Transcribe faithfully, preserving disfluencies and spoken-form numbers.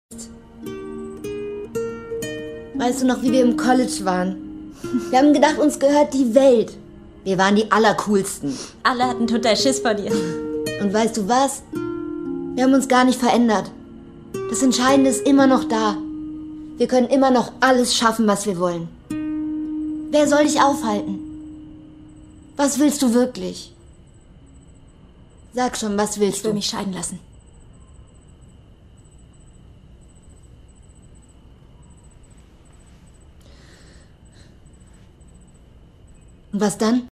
Weißt du noch, wie wir im College waren? Wir haben gedacht, uns gehört die Welt. Wir waren die Allercoolsten. Alle hatten total Schiss vor dir. Und weißt du was? Wir haben uns gar nicht verändert. Das Entscheidende ist immer noch da. Wir können immer noch alles schaffen, was wir wollen. Wer soll dich aufhalten? Was willst du wirklich? Sag schon, was willst Ich will du? mich scheiden lassen. Und was dann?